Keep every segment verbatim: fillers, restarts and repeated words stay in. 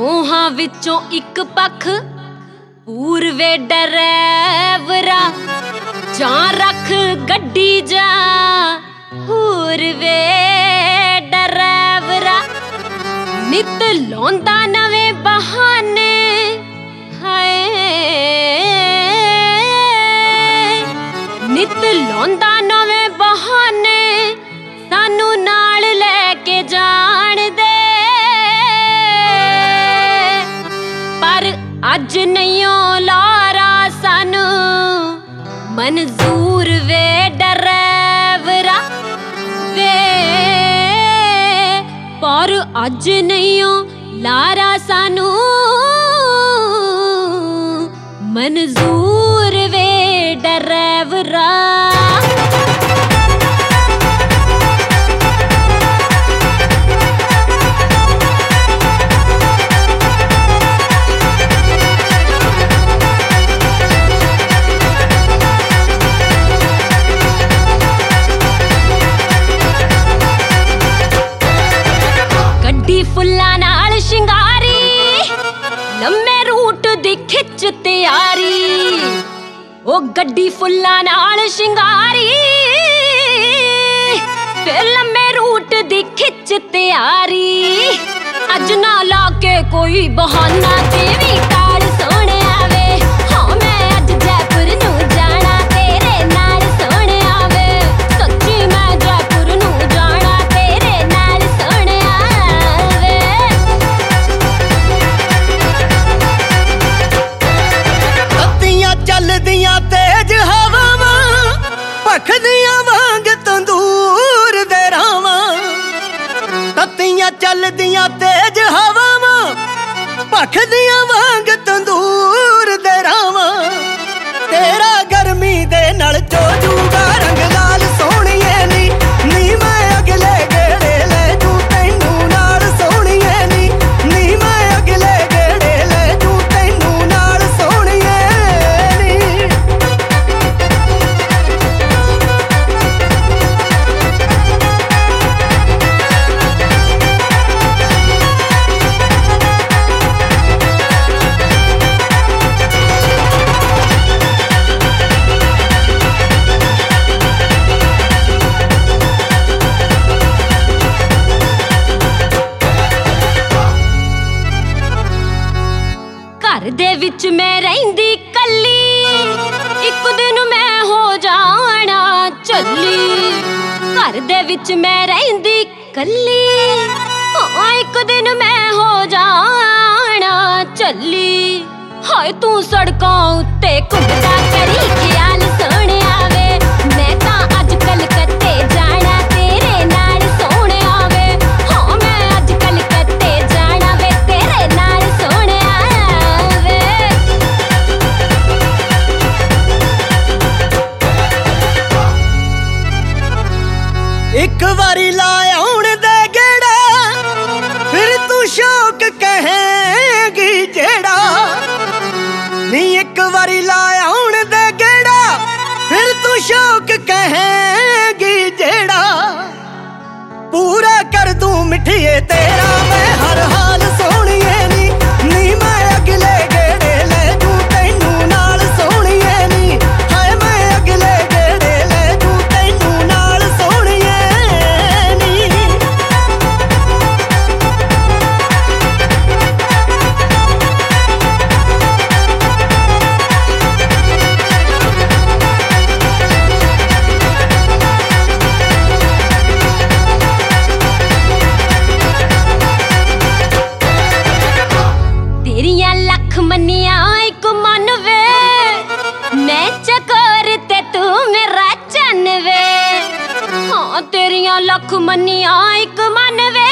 ਦੋਹਾਂ ਵਿੱਚੋਂ ਇੱਕ ਪੱਖ ਪੂਰਵੇ ਡਰੈਵਰਾ ਜਾਂ ਰੱਖ ਗੱਡੀ ਜਾ ਪੂਰਵੇ ਡਰੈਵਰਾ ਨਿਤ ਲਾਉਂਦਾ ਨਵੇਂ ਬਹਾਨੇ ਹਾਏ ਨਿਤ ਲਾਉਂਦਾ ਨਵੇਂ ਬਹਾਨੇ ਸਾਨੂੰ ਨਾਲ ਲੈ ਕੇ ਜਾਣ ਦੇ ਪਰ ਅੱਜ ਨਹੀਂ ਓ ਲਾਰਾ ਸਾਨੂੰ ਮਨਜ਼ੂਰ ਵੇ ਡਰੈਵਰਾ ਵੇ ਪਰ ਅੱਜ ਨਹੀਂ ਓ ਲਾਰਾ ਸਾਨੂੰ ਮਨਜ਼ੂਰ ਵੇ ਡਰੈਵਰਾ ਫੁੱਲਾਂ ਨਾਲ ਸ਼ਿੰਗਾਰੀ ਲੰਮੇ ਰੂਟ ਦੀ ਖਿੱਚ ਤਿਆਰੀ ਉਹ ਗੱਡੀ ਫੁੱਲਾਂ ਨਾਲ ਸ਼ਿੰਗਾਰੀ ਤੇ ਲੰਮੇ ਰੂਟ ਦੀ ਖਿੱਚ ਤਿਆਰੀ ਅੱਜ ਨਾ ਲਾ ਕੇ ਕੋਈ ਬਹਾਨਾ ਤੇ ਵੀ ਟਾਲ ਸੋਹਣਿਆ ਵੇ ਹਾਂ ਮੈਂ ਅੱਜ ਜੈਪੁਰ ਨੂੰ ਜਾਣਾ ਤੇਰੇ ਨਾਲ ਸੋਹਣਿਆ ਵੇ ਸੱਚੀ ਮੈਂ ਜੈਪੁਰ ਨੂੰ ਜਾਣਾ ਤੇਰੇ ਨਾਲ ਸੋਹਣਿਆ ਚੱਲਦੀਆਂ ਤੇਜ ਹਵਾਵਾਂ ਭਖਦੀਆਂ ਵਾਂਗ ਤੰਦੂਰ ਦੇ ਰਾਵਾਂ ਤੱਤੀਆਂ ਚੱਲਦੀਆਂ ਤੇਜ ਹਵਾਵਾਂ ਭਖਦੀਆਂ ਵਾਂਗ ਤੰਦੂਰ ਦੇ ਰਾਵਾਂ ਤੇਰਾ ਗਰਮੀ ਦੇ ਨਾਲ ਚੋਜੂਗਾ ਰੰਗ ਲਾਲ ਸੋਹਣੀਏ ਨੀ ਨੀ ਮੈਂ ਅਗਲੇ ਗੇੜੇ ਲੈ ਜੂ ਤੈਨੂੰ ਨਾਲ ਸੋਹਣੀਏ ਨੀ ਨੀ ਮੈਂ ਅਗਲੇ ਗੇੜੇ ਲੈ ਜੂ ਤੈਨੂੰ ਨਾਲ ਸੋਹਣੀਏ ਘਰ ਦੇ ਵਿੱਚ ਮੈਂ ਰਹਿੰਦੀ ਕੱਲੀ ਇੱਕ ਦਿਨ ਮੈਂ ਹੋ ਜਾਣਾ ਚੱਲੀ ਘਰ ਦੇ ਵਿੱਚ ਮੈਂ ਰਹਿੰਦੀ ਕੱਲੀ ਹਾਂ ਇੱਕ ਦਿਨ ਮੈਂ ਹੋ ਜਾਣਾ ਚੱਲੀ ਹਾਏ ਤੂੰ ਸੜਕਾਂ ਉੱਤੇ ਘੁੰਮਦਾ ਕਰੀ ਖਿਆਲ ਸੋਹਣਿਆ ਵੇ ਮੈਂ ਤਾਂ ਅੱਜ ਕਲਕੱਤੇ ਜਾਣਾ ਤੇਰੇ ਨਾਲ ਸੋਹਣਿਆ ਵੇ ਹਾਂ ਮੈਂ ਅੱਜ ਕਲਕੱਤੇ ਜਾਣਾ ਵੇ ਤੇਰੇ ਨਾਲ ਸੋਹਣਿਆ ਇੱਕ ਵਾਰੀ ਲਾ ਆਉਣ ਦੇ ਗੇੜਾ ਫਿਰ ਤੂੰ ਸ਼ੌਕ ਕਹੇਗੀ ਜਿਹੜਾ ਨੀ ਇੱਕ ਵਾਰੀ ਲਾ ਆਉਣ ਦੇ ਗੇੜਾ ਫਿਰ ਤੂੰ ਸ਼ੌਕ ਕਹੇਗੀ ਜਿਹੜਾ ਪੂਰਾ ਕਰ ਦੂੰ ਮਿੱਠੀਏ ਤੇਰਾ ਮੈਂ ਹਰ ਹਾਲ ਸੋਹਣੀਏ ਨੀ ਨੀ ਮੈਂ ਅਗਲੇ ਗੇੜੇ ਲੈ ਜੂ ਤੈਨੂੰ ਨਾਲ ਸੋਹਣੀਏ ਨੀ ਹਾਏ ਮੈਂ ਅਗਲੇ ਗੇੜੇ ਲੈ ਜੂ ਤੈਨੂੰ ਨਾਲ ਸੋਹਣੀਏ ਤੇਰੀਆਂ ਲੱਖ ਮੰਨੀਆਂ ਇੱਕ ਮਨ ਵੇ ਮੈਂ ਚੱਕਰ ਤੇ ਤੂੰ ਮੇਰਾ ਚੰਨ ਵੇ ਹਾਂ ਤੇਰੀਆਂ ਲੱਖ ਮੰਨੀਆਂ ਇੱਕ ਮਨ ਵੇ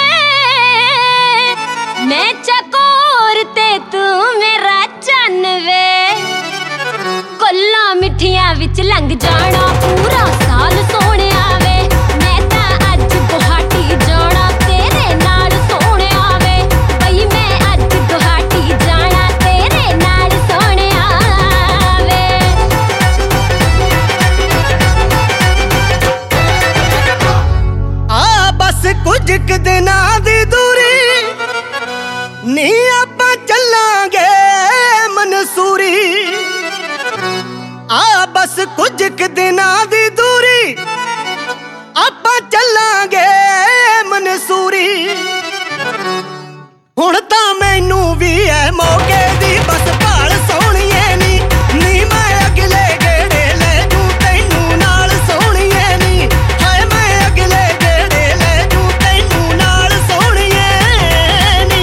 ਮੈਂ ਚੱਕਰ ਤੇ ਤੂੰ ਮੇਰਾ ਚੰਨ ਵੇ ਗੱਲਾਂ ਮਿੱਠੀਆਂ ਵਿੱਚ ਲੰਘ ਜਾਣਾ ਪੂਰਾ ਸਾਲ ਸੋਹਣਿਆ ਵੇ ਮੈਂ ਤਾਂ ਅੱਜ ਗੁਹਾਟੀ ਜਾਣਾ ਤੇਰੇ ਨਾਲ ਸੋਹਣਿਆ ਵੇ ਬਈ ਮੈਂ ਅੱਜ ਗੁਹਾਟੀ ਜਾਣਾ ਤੇਰੇ ਨਾਲ ਸੋਹਣਿਆ ਵੇ ਆ ਬਸ ਕੁਝ ਕੁ ਦਿਨਾਂ ਦੀ ਦੂਰੀ ਨੀ बस कुछ क दिनां दी दूरी आपां चलांगे मनसूरी। हुण तां मैनू भी है मौके दी बस भाल सोहणीए नी नी मैं अगले गेड़े ले जूं तैनू नाल सोहणीए नी हाय मैं अगले गेड़े ले जूं तैनू नाल सोहणीए नी।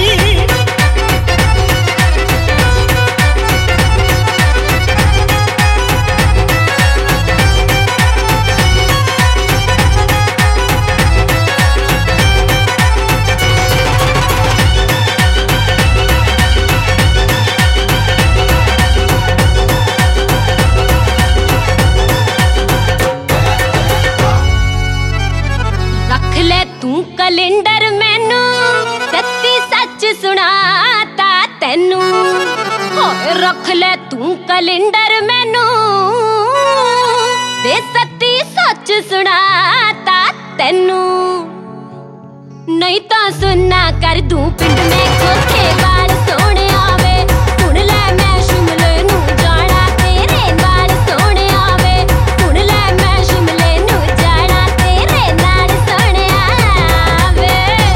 रख ले तू कैलेंडर मैनू सच्ची सच सुनाता तैनू होए रख ले तू कैलेंडर मैनू ते सच्ची सच सुनाता तैनू नहीं तां सुनना कर दूं पिंड में खोखे वाल सोने आवे सुन ले मैं शिमले नू जाना तेरे नाल सोने आवे सुन ले मैं शिमले नू जाना तेरे नाल सोने आवे।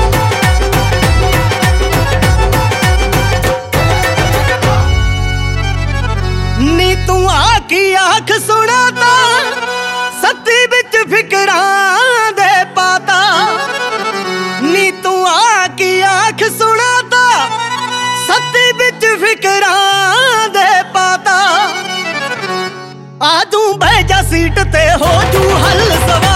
नी तू आखी आख सुना ता सत्ती बिच फिकरां दे पाता नी तू आखी आख सुना ता सत्ती बिच फिकरां दे पाता आजू बह जा सीट ते हो जू हल सवा